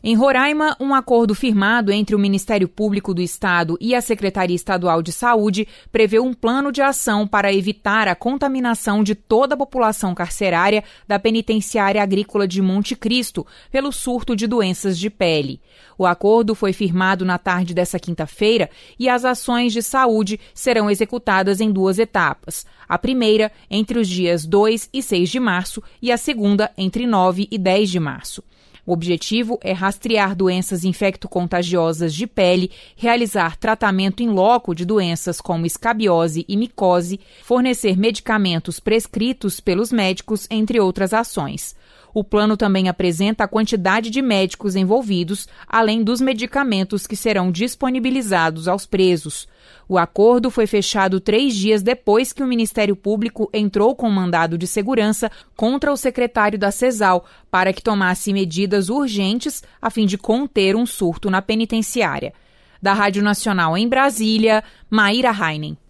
Em Roraima, um acordo firmado entre o Ministério Público do Estado e a Secretaria Estadual de Saúde prevê um plano de ação para evitar a contaminação de toda a população carcerária da Penitenciária Agrícola de Monte Cristo pelo surto de doenças de pele. O acordo foi firmado na tarde desta quinta-feira e as ações de saúde serão executadas em 2 etapas. A primeira entre os dias 2 e 6 de março e a segunda entre 9 e 10 de março. O objetivo é rastrear doenças infecto-contagiosas de pele, realizar tratamento in loco de doenças como escabiose e micose, fornecer medicamentos prescritos pelos médicos, entre outras ações. O plano também apresenta a quantidade de médicos envolvidos, além dos medicamentos que serão disponibilizados aos presos. O acordo foi fechado 3 dias depois que o Ministério Público entrou com mandado de segurança contra o secretário da CESAL para que tomasse medidas urgentes a fim de conter um surto na penitenciária. Da Rádio Nacional em Brasília, Maíra Heinen.